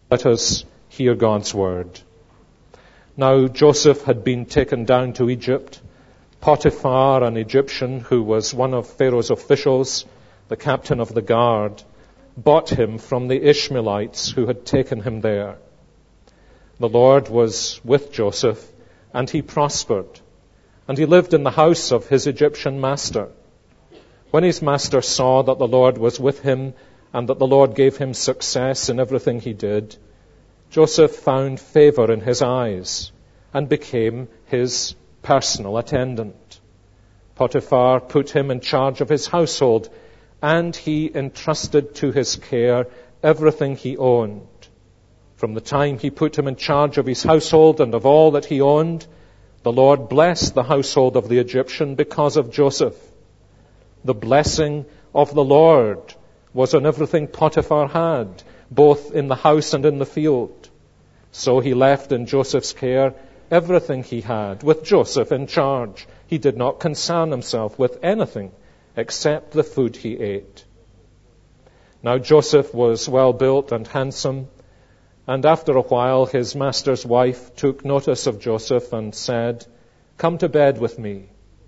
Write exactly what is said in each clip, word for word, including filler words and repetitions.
Let us hear God's word. Now Joseph had been taken down to Egypt. Potiphar, an Egyptian who was one of Pharaoh's officials, the captain of the guard, bought him from the Ishmaelites who had taken him there. The Lord was with Joseph, and he prospered, and he lived in the house of his Egyptian master. When his master saw that the Lord was with him, and that the Lord gave him success in everything he did, Joseph found favor in his eyes and became his personal attendant. Potiphar put him in charge of his household, and he entrusted to his care everything he owned. From the time he put him in charge of his household and of all that he owned, the Lord blessed the household of the Egyptian because of Joseph. The blessing of the Lord was on everything Potiphar had, both in the house and in the field. So he left in Joseph's care everything he had, with Joseph in charge. He did not concern himself with anything except the food he ate. Now Joseph was well built and handsome, and after a while his master's wife took notice of Joseph and said, "Come to bed with me."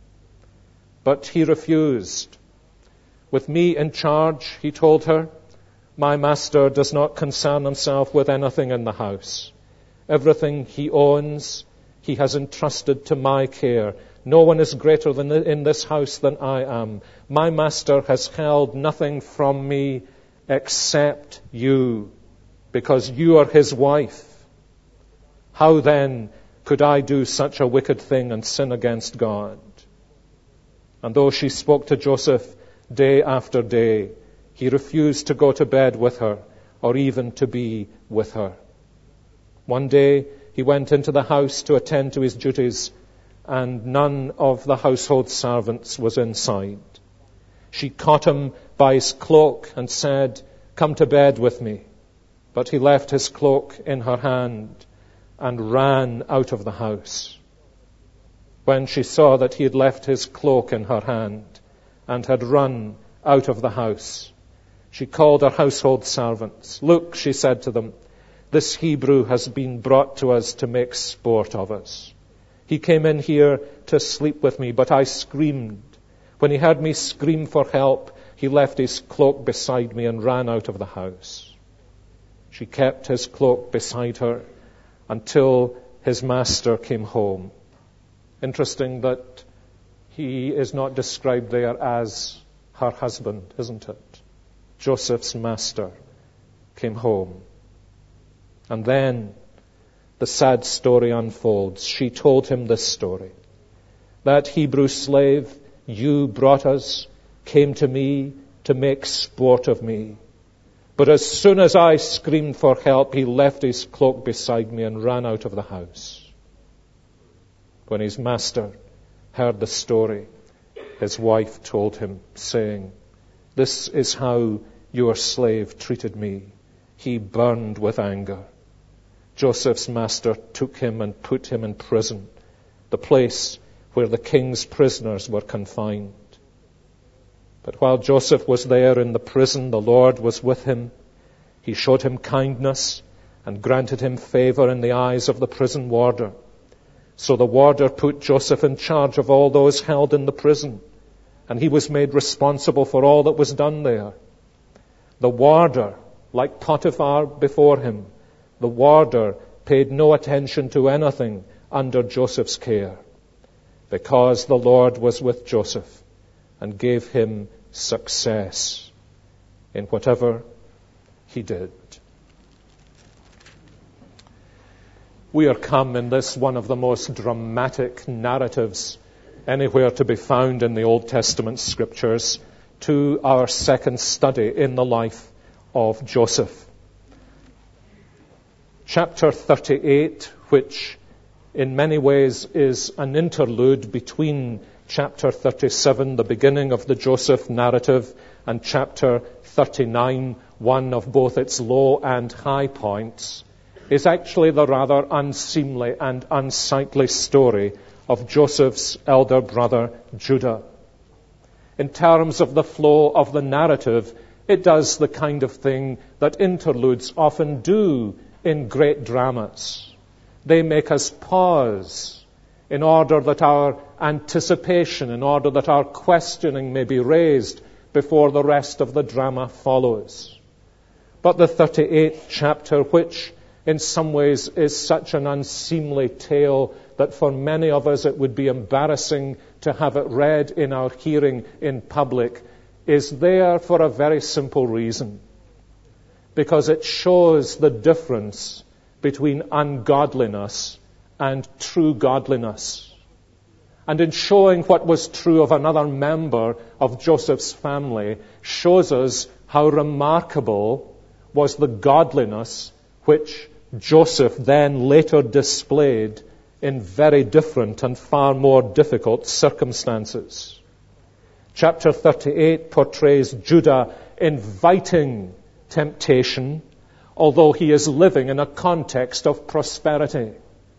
But he refused. "With me in charge," he told her, "my master does not concern himself with anything in the house. Everything he owns, he has entrusted to my care. No one is greater than in this house than I am. My master has held nothing from me except you, because you are his wife. How then could I do such a wicked thing and sin against God?" And though she spoke to Joseph day after day, he refused to go to bed with her or even to be with her. One day he went into the house to attend to his duties, and none of the household servants was inside. She caught him by his cloak and said, "Come to bed with me." But he left his cloak in her hand and ran out of the house. When she saw that he had left his cloak in her hand and had run out of the house, she called her household servants. "Look," she said to them, "this Hebrew has been brought to us to make sport of us. He came in here to sleep with me, but I screamed. When he heard me scream for help, he left his cloak beside me and ran out of the house." She kept his cloak beside her until his master came home. Interesting that he is not described there as her husband, isn't it? Joseph's master came home. And then the sad story unfolds. She told him this story. "That Hebrew slave you brought us came to me to make sport of me. But as soon as I screamed for help, he left his cloak beside me and ran out of the house." When his master heard the story, his wife told him, saying, "This is how your slave treated me." He burned with anger. Joseph's master took him and put him in prison, the place where the king's prisoners were confined. But while Joseph was there in the prison, the Lord was with him. He showed him kindness and granted him favor in the eyes of the prison warder. So the warder put Joseph in charge of all those held in the prison, and he was made responsible for all that was done there. The warder, like Potiphar before him, the warder paid no attention to anything under Joseph's care, because the Lord was with Joseph and gave him success in whatever he did. We are come in this one of the most dramatic narratives anywhere to be found in the Old Testament scriptures to our second study in the life of Joseph. Chapter thirty-eight, which in many ways is an interlude between chapter thirty-seven, the beginning of the Joseph narrative, and chapter thirty-nine, one of both its low and high points, is actually the rather unseemly and unsightly story of Joseph's elder brother Judah. In terms of the flow of the narrative, it does the kind of thing that interludes often do in great dramas. They make us pause in order that our anticipation, in order that our questioning may be raised before the rest of the drama follows. But the thirty-eighth chapter, which in some ways is such an unseemly tale that for many of us it would be embarrassing to have it read in our hearing in public, is there for a very simple reason. Because it shows the difference between ungodliness and true godliness. And in showing what was true of another member of Joseph's family, shows us how remarkable was the godliness which Joseph then later displayed in very different and far more difficult circumstances. Chapter thirty-eight portrays Judah inviting temptation, although he is living in a context of prosperity.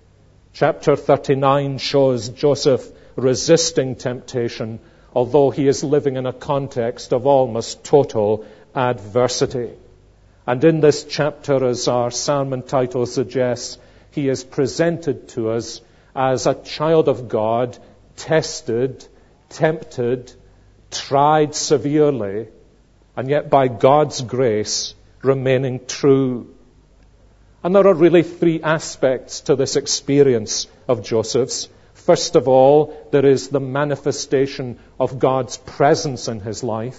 Chapter thirty-nine shows Joseph resisting temptation, although he is living in a context of almost total adversity. And in this chapter, as our sermon title suggests, he is presented to us as a child of God, tested, tempted, tried severely, and yet by God's grace remaining true. And there are really three aspects to this experience of Joseph's. First of all, there is the manifestation of God's presence in his life.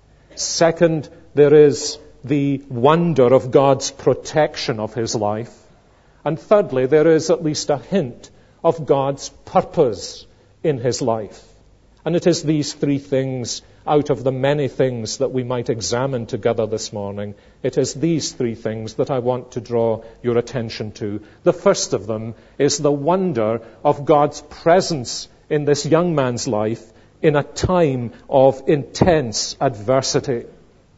Second, there is the wonder of God's protection of his life. And thirdly, there is at least a hint of God's purpose in his life. And it is these three things, out of the many things that we might examine together this morning, it is these three things that I want to draw your attention to. The first of them is the wonder of God's presence in this young man's life in a time of intense adversity.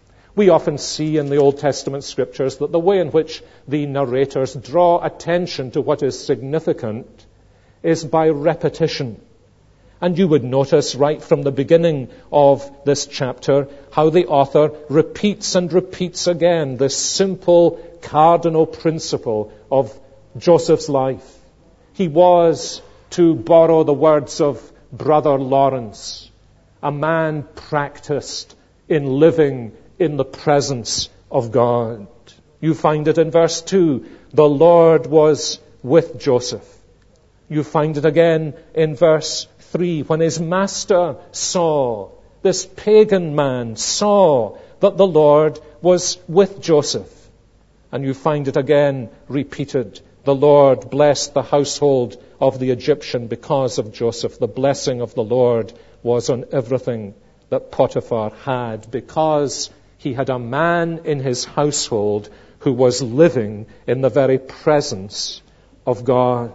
We often see in the Old Testament scriptures that the way in which the narrators draw attention to what is significant is by repetition. And you would notice right from the beginning of this chapter how the author repeats and repeats again this simple cardinal principle of Joseph's life. He was, to borrow the words of Brother Lawrence, a man practiced in living in the presence of God. You find it in verse two. The Lord was with Joseph. You find it again in verse three, when his master saw, this pagan man saw that the Lord was with Joseph. And you find it again repeated. The Lord blessed the household of the Egyptian because of Joseph. The blessing of the Lord was on everything that Potiphar had, because he had a man in his household who was living in the very presence of God.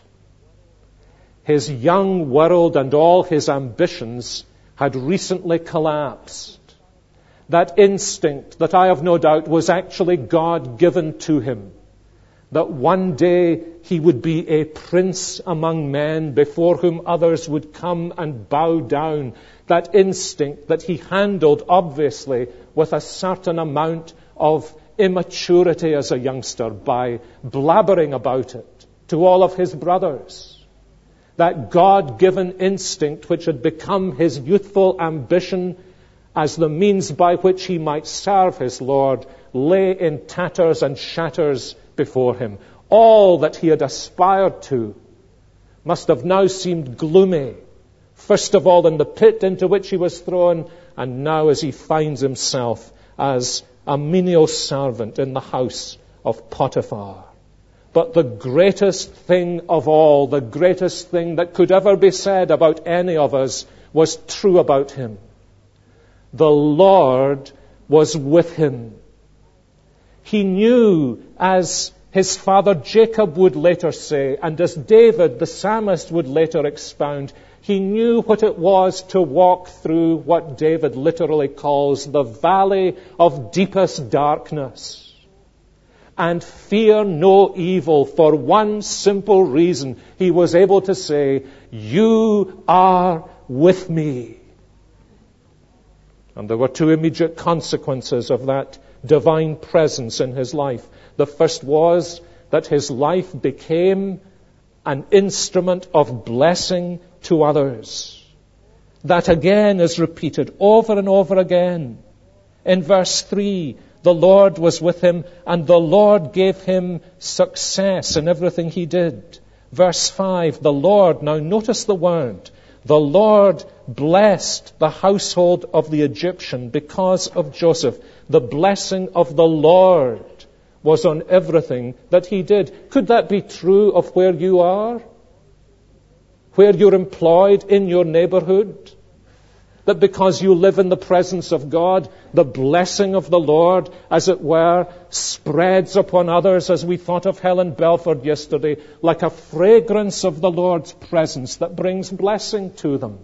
His young world and all his ambitions had recently collapsed. That instinct that I have no doubt was actually God-given to him, that one day he would be a prince among men before whom others would come and bow down. That instinct that he handled, obviously, with a certain amount of immaturity as a youngster by blabbering about it to all of his brothers. That God-given instinct which had become his youthful ambition as the means by which he might serve his Lord lay in tatters and shatters before him. All that he had aspired to must have now seemed gloomy. First of all in the pit into which he was thrown, and now as he finds himself as a menial servant in the house of Potiphar. But the greatest thing of all, the greatest thing that could ever be said about any of us, was true about him. The Lord was with him. He knew, as his father Jacob would later say, and as David the psalmist would later expound, he knew what it was to walk through what David literally calls the valley of deepest darkness. And fear no evil, for one simple reason. He was able to say, you are with me. And there were two immediate consequences of that divine presence in his life. The first was that his life became an instrument of blessing to others. That again is repeated over and over again. In verse three, the Lord was with him, and the Lord gave him success in everything he did. Verse five, the Lord, now notice the word, the Lord blessed the household of the Egyptian because of Joseph. The blessing of the Lord was on everything that he did. Could that be true of where you are? Where you're employed, in your neighborhood? That because you live in the presence of God, the blessing of the Lord, as it were, spreads upon others, as we thought of Helen Belford yesterday, like a fragrance of the Lord's presence that brings blessing to them.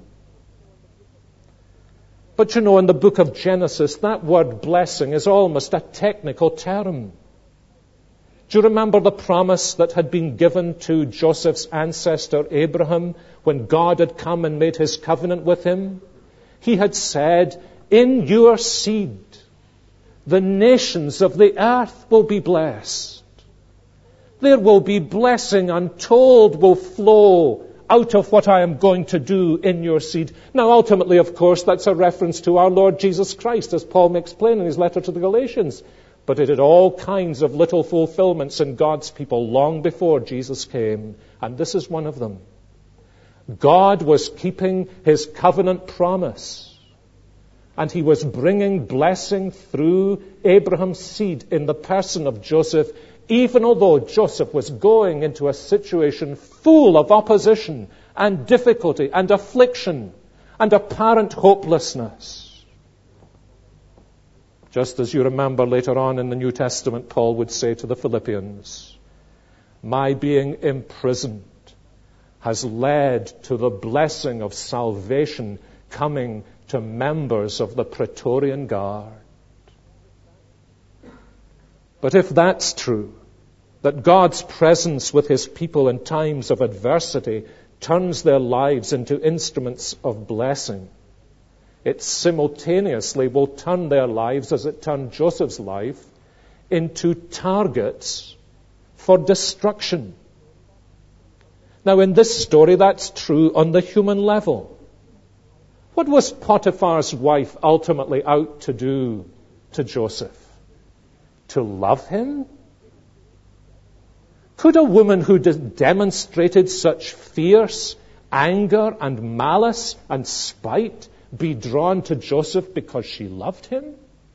But you know, in the book of Genesis, that word blessing is almost a technical term. Do you remember the promise that had been given to Joseph's ancestor Abraham when God had come and made his covenant with him? He had said, in your seed, the nations of the earth will be blessed. There will be blessing untold will flow out of what I am going to do in your seed. Now, ultimately, of course, that's a reference to our Lord Jesus Christ, as Paul makes plain in his letter to the Galatians. But it had all kinds of little fulfillments in God's people long before Jesus came. And this is one of them. God was keeping his covenant promise. And he was bringing blessing through Abraham's seed in the person of Joseph, even although Joseph was going into a situation full of opposition and difficulty and affliction and apparent hopelessness. Just as you remember later on in the New Testament, Paul would say to the Philippians, my being imprisoned has led to the blessing of salvation coming to members of the Praetorian Guard. But if that's true, that God's presence with his people in times of adversity turns their lives into instruments of blessing, it simultaneously will turn their lives, as it turned Joseph's life, into targets for destruction. Now, in this story, that's true on the human level. What was Potiphar's wife ultimately out to do to Joseph? To love him? Could a woman who de- demonstrated such fierce anger and malice and spite be drawn to Joseph because she loved him?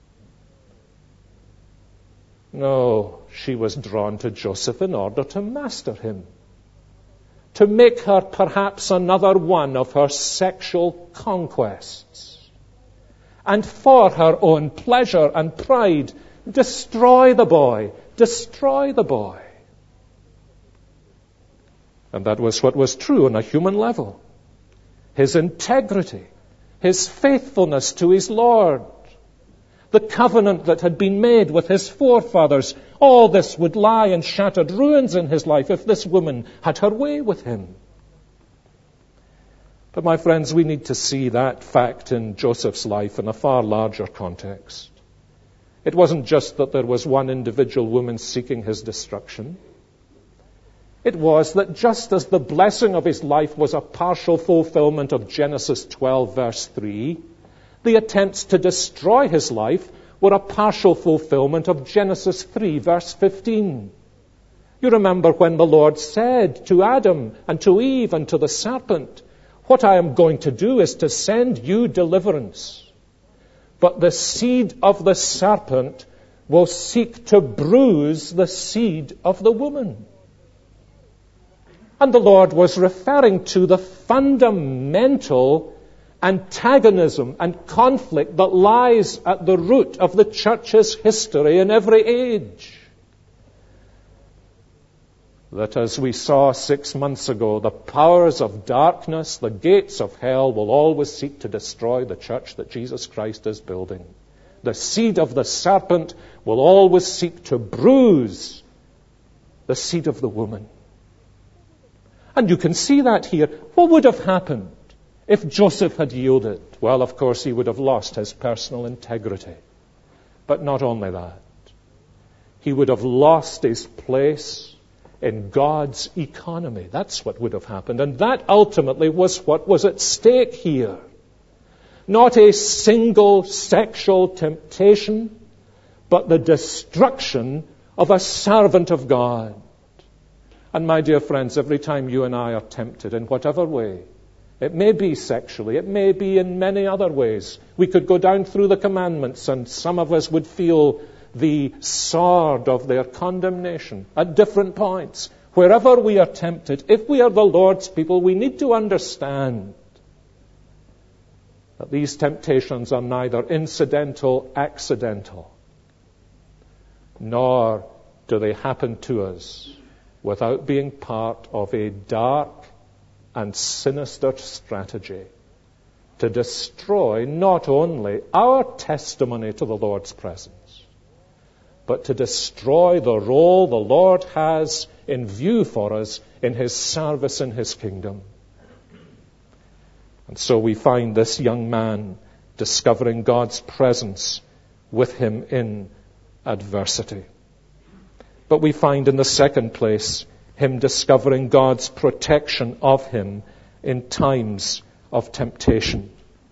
No, she was drawn to Joseph in order to master him, to make her perhaps another one of her sexual conquests, and for her own pleasure and pride, destroy the boy, destroy the boy. And that was what was true on a human level. His integrity, his faithfulness to his Lord, the covenant that had been made with his forefathers, all this would lie in shattered ruins in his life if this woman had her way with him. But my friends, we need to see that fact in Joseph's life in a far larger context. It wasn't just that there was one individual woman seeking his destruction. It was that just as the blessing of his life was a partial fulfillment of Genesis twelve, verse three, the attempts to destroy his life were a partial fulfillment of Genesis three, verse fifteen. You remember when the Lord said to Adam and to Eve and to the serpent, what I am going to do is to send you deliverance. But the seed of the serpent will seek to bruise the seed of the woman. And the Lord was referring to the fundamental antagonism and conflict that lies at the root of the church's history in every age. That, as we saw six months ago, the powers of darkness, the gates of hell, will always seek to destroy the church that Jesus Christ is building. The seed of the serpent will always seek to bruise the seed of the woman. And you can see that here. What would have happened if Joseph had yielded? Well, of course, he would have lost his personal integrity. But not only that. He would have lost his place in God's economy. That's what would have happened. And that ultimately was what was at stake here. Not a single sexual temptation, but the destruction of a servant of God. And my dear friends, every time you and I are tempted in whatever way, it may be sexually, it may be in many other ways. We could go down through the commandments and some of us would feel the sword of their condemnation at different points. Wherever we are tempted, if we are the Lord's people, we need to understand that these temptations are neither incidental, accidental, nor do they happen to us without being part of a dark and sinister strategy to destroy not only our testimony to the Lord's presence, but to destroy the role the Lord has in view for us in His service in His kingdom. And so we find this young man discovering God's presence with him in adversity. But we find in the second place him discovering God's protection of him in times of temptation.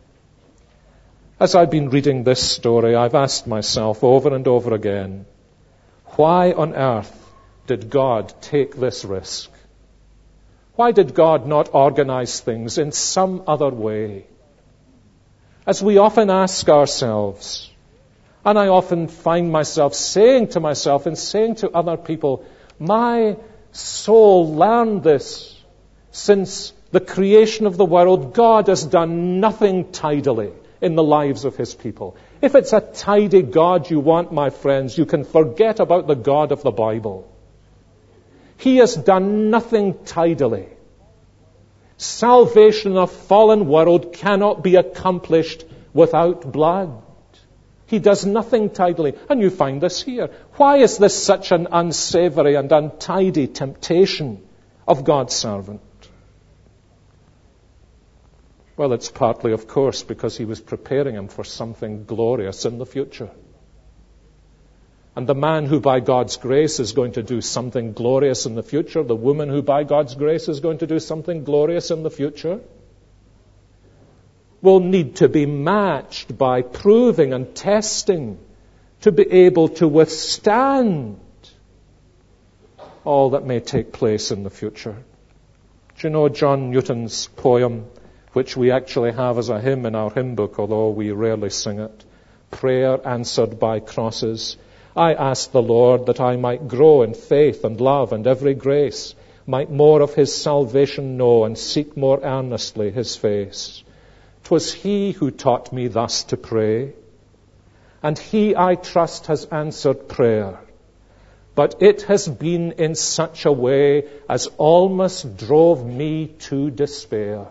As I've been reading this story, I've asked myself over and over again, why on earth did God take this risk? Why did God not organize things in some other way? As we often ask ourselves, and I often find myself saying to myself and saying to other people, my soul learned this since the creation of the world. God has done nothing tidily in the lives of His people. If it's a tidy God you want, my friends, you can forget about the God of the Bible. He has done nothing tidily. Salvation in a fallen world cannot be accomplished without blood. He does nothing tidily. And you find this here. Why is this such an unsavory and untidy temptation of God's servant? Well, it's partly, of course, because He was preparing him for something glorious in the future. And the man who by God's grace is going to do something glorious in the future, the woman who by God's grace is going to do something glorious in the future, will need to be matched by proving and testing to be able to withstand all that may take place in the future. Do you know John Newton's poem, which we actually have as a hymn in our hymn book, although we rarely sing it, Prayer Answered by Crosses? I asked the Lord that I might grow in faith and love and every grace, might more of His salvation know and seek more earnestly His face. 'Twas He who taught me thus to pray, and He, I trust, has answered prayer. But it has been in such a way as almost drove me to despair.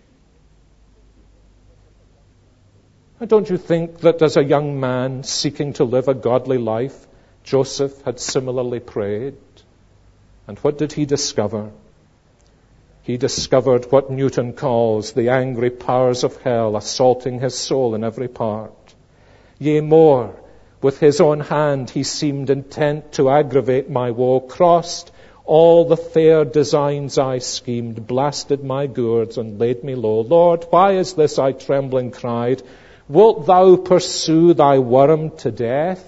And don't you think that as a young man seeking to live a godly life, Joseph had similarly prayed? And what did he discover? He discovered what Newton calls the angry powers of hell assaulting his soul in every part. Yea, more, with his own hand he seemed intent to aggravate my woe, crossed all the fair designs I schemed, blasted my gourds and laid me low. Lord, why is this? I trembling cried. Wilt thou pursue thy worm to death?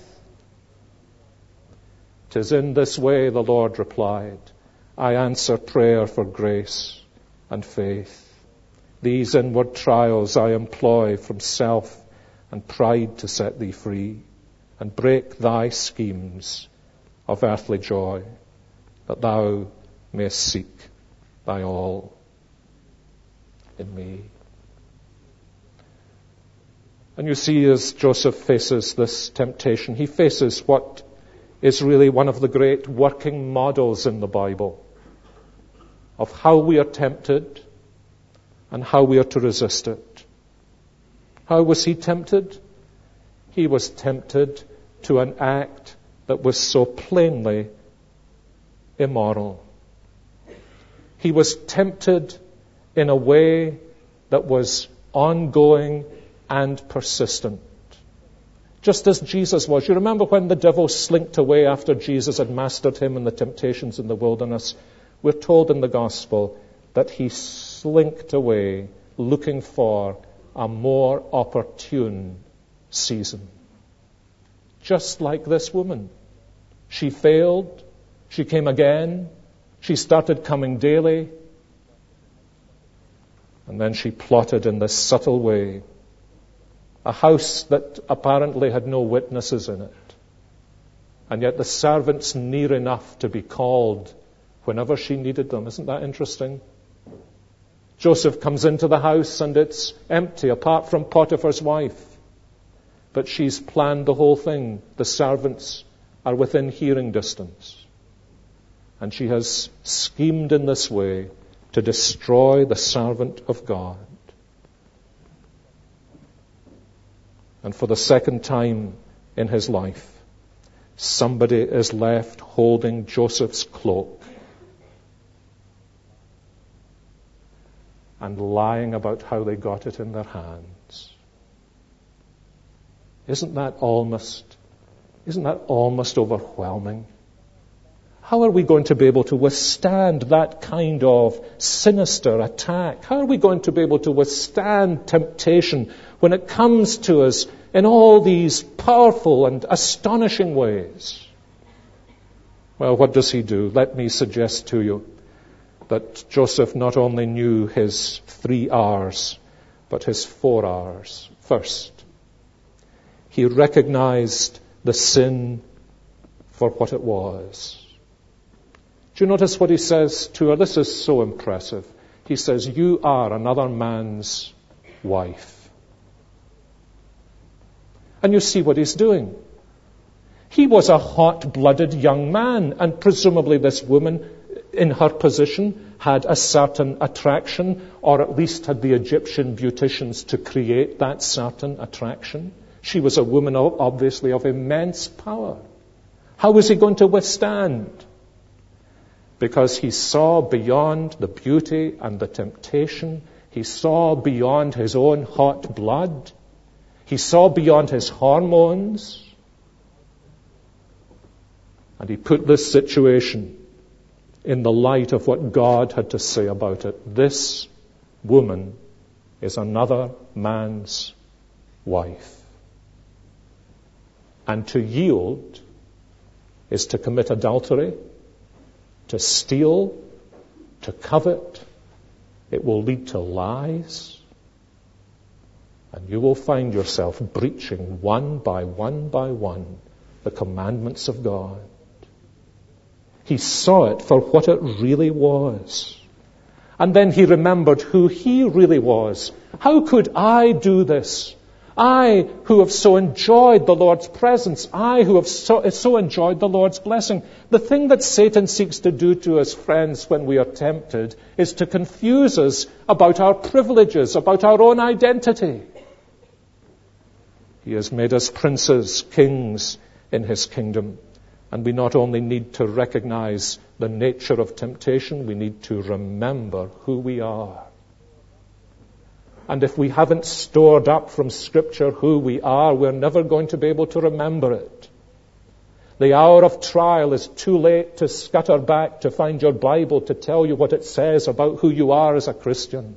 'Tis in this way, the Lord replied, I answer prayer for grace and faith. These inward trials I employ from self and pride to set thee free and break thy schemes of earthly joy, that thou mayst seek thy all in me. And you see, as Joseph faces this temptation, he faces what is really one of the great working models in the Bible of how we are tempted and how we are to resist it. How was he tempted? He was tempted to an act that was so plainly immoral. He was tempted in a way that was ongoing and persistent. just as Jesus was. You remember when the devil slinked away after Jesus had mastered him in the temptations in the wilderness? We're told in the gospel that he slinked away looking for a more opportune season. Just like this woman. She failed. She came again. She started coming daily. And then she plotted in this subtle way a house that apparently had no witnesses in it. And yet the servants near enough to be called whenever she needed them. Isn't that interesting? Joseph comes into the house and it's empty apart from Potiphar's wife. But she's planned the whole thing. The servants are within hearing distance. And she has schemed in this way to destroy the servant of God. And for the second time in his life, somebody is left holding Joseph's cloak and lying about how they got it in their hands. Isn't that almost, isn't that almost overwhelming? How are we going to be able to withstand that kind of sinister attack? How are we going to be able to withstand temptation when it comes to us in all these powerful and astonishing ways? Well, what does he do? Let me suggest to you that Joseph not only knew his three R's, but his four R's. First, he recognized the sin for what it was. Do you notice what he says to her? This is so impressive. He says, "You are another man's wife." And you see what he's doing. He was a hot-blooded young man, and presumably this woman, in her position, had a certain attraction, or at least had the Egyptian beauticians to create that certain attraction. She was a woman, obviously, of immense power. How was he going to withstand? Because he saw beyond the beauty and the temptation. He saw beyond his own hot blood. He saw beyond his hormones. And he put this situation in the light of what God had to say about it. This woman is another man's wife. And to yield is to commit adultery, to steal, to covet. It will lead to lies. And you will find yourself breaching one by one by one the commandments of God. He saw it for what it really was. And then he remembered who he really was. How could I do this? I who have so enjoyed the Lord's presence. I who have so, so enjoyed the Lord's blessing. The thing that Satan seeks to do to us, friends, when we are tempted, is to confuse us about our privileges, about our own identity. He has made us princes, kings in his kingdom. And we not only need to recognize the nature of temptation, we need to remember who we are. And if we haven't stored up from Scripture who we are, we're never going to be able to remember it. The hour of trial is too late to scutter back to find your Bible to tell you what it says about who you are as a Christian.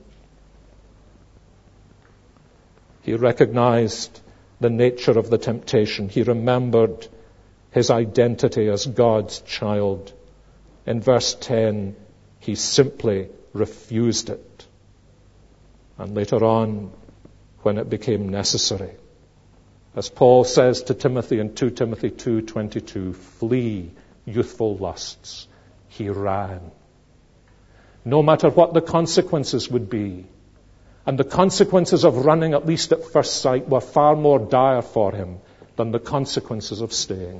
He recognized the nature of the temptation. He remembered his identity as God's child. In verse ten, he simply refused it. And later on, when it became necessary, as Paul says to Timothy in Second Timothy two twenty-two, flee youthful lusts. He ran. No matter what the consequences would be. And the consequences of running, at least at first sight, were far more dire for him than the consequences of staying.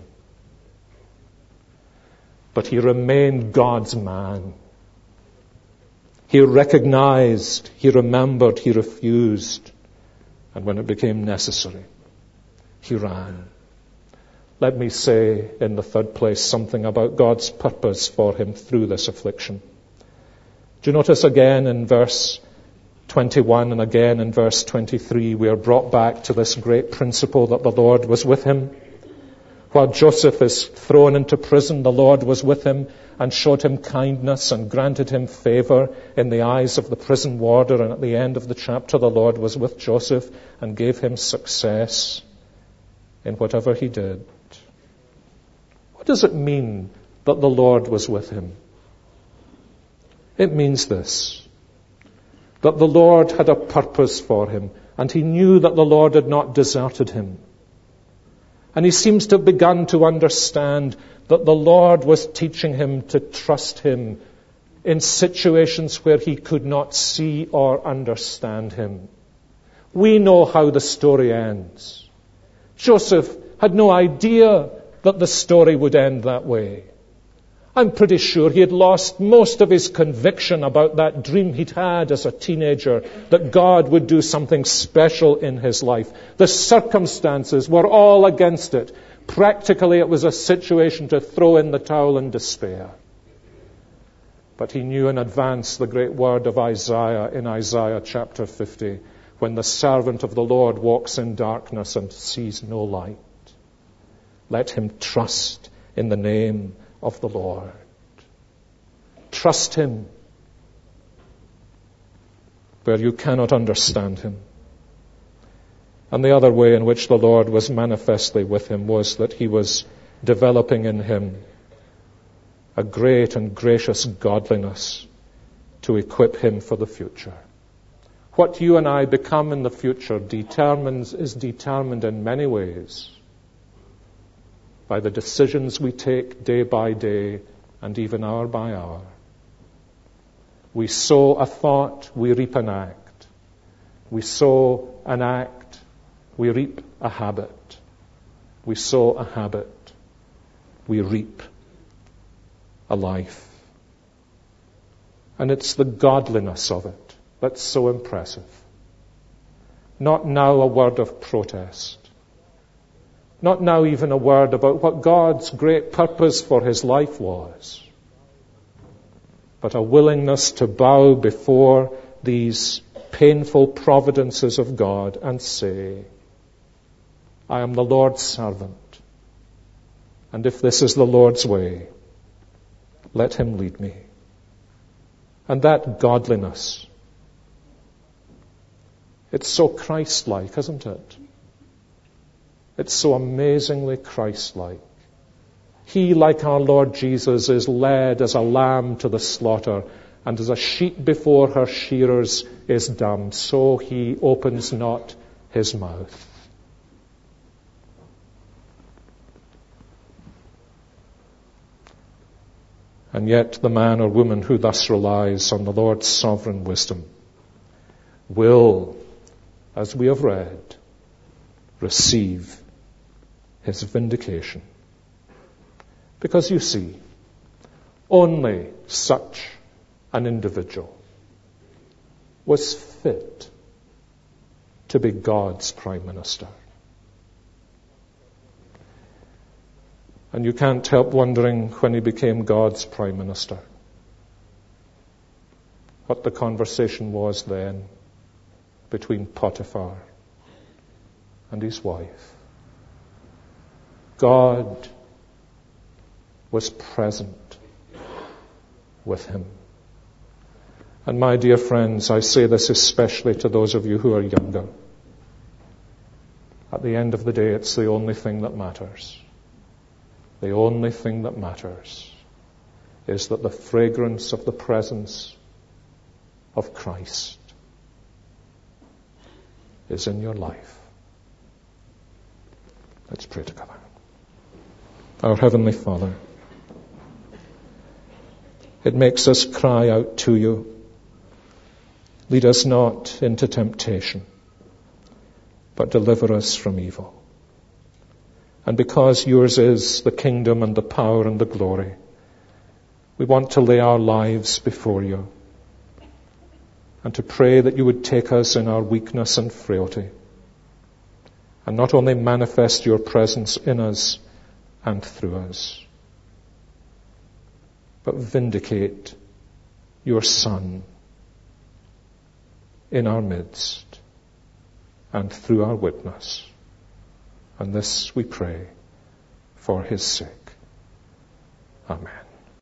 But he remained God's man. He recognized, he remembered, he refused. And when it became necessary, he ran. Let me say, in the third place, something about God's purpose for him through this affliction. Do you notice again in verse twenty-one and again in verse twenty-three, we are brought back to this great principle that the Lord was with him. While Joseph is thrown into prison, the Lord was with him and showed him kindness and granted him favor in the eyes of the prison warder. And at the end of the chapter, the Lord was with Joseph and gave him success in whatever he did. What does it mean that the Lord was with him? It means this, that the Lord had a purpose for him, and he knew that the Lord had not deserted him. And he seems to have begun to understand that the Lord was teaching him to trust him in situations where he could not see or understand him. We know how the story ends. Joseph had no idea that the story would end that way. I'm pretty sure he had lost most of his conviction about that dream he'd had as a teenager, that God would do something special in his life. The circumstances were all against it. Practically, it was a situation to throw in the towel in despair. But he knew in advance the great word of Isaiah in Isaiah chapter fifty, when the servant of the Lord walks in darkness and sees no light. Let him trust in the name of the Lord. Trust him where you cannot understand him. And the other way in which the Lord was manifestly with him was that he was developing in him a great and gracious godliness to equip him for the future. What you and I become in the future determines, is determined in many ways by the decisions we take day by day and even hour by hour. We sow a thought, we reap an act. We sow an act, we reap a habit. We sow a habit, we reap a life. And it's the godliness of it that's so impressive. Not now a word of protest. Not now even a word about what God's great purpose for his life was, but a willingness to bow before these painful providences of God and say, I am the Lord's servant, and if this is the Lord's way, let him lead me. And that godliness, it's so Christ-like, isn't it? It's so amazingly Christ-like. He, like our Lord Jesus, is led as a lamb to the slaughter, and as a sheep before her shearers is dumb, so he opens not his mouth. And yet the man or woman who thus relies on the Lord's sovereign wisdom will, as we have read, receive his vindication. Because you see, only such an individual was fit to be God's Prime Minister. And you can't help wondering, when he became God's Prime Minister, what the conversation was then between Potiphar and his wife. God was present with him. And my dear friends, I say this especially to those of you who are younger. At the end of the day, it's the only thing that matters. The only thing that matters is that the fragrance of the presence of Christ is in your life. Let's pray together. Our Heavenly Father, it makes us cry out to you, lead us not into temptation, but deliver us from evil. And because yours is the kingdom and the power and the glory, we want to lay our lives before you and to pray that you would take us in our weakness and frailty and not only manifest your presence in us and through us, but vindicate your Son in our midst and through our witness. And this we pray for his sake. Amen.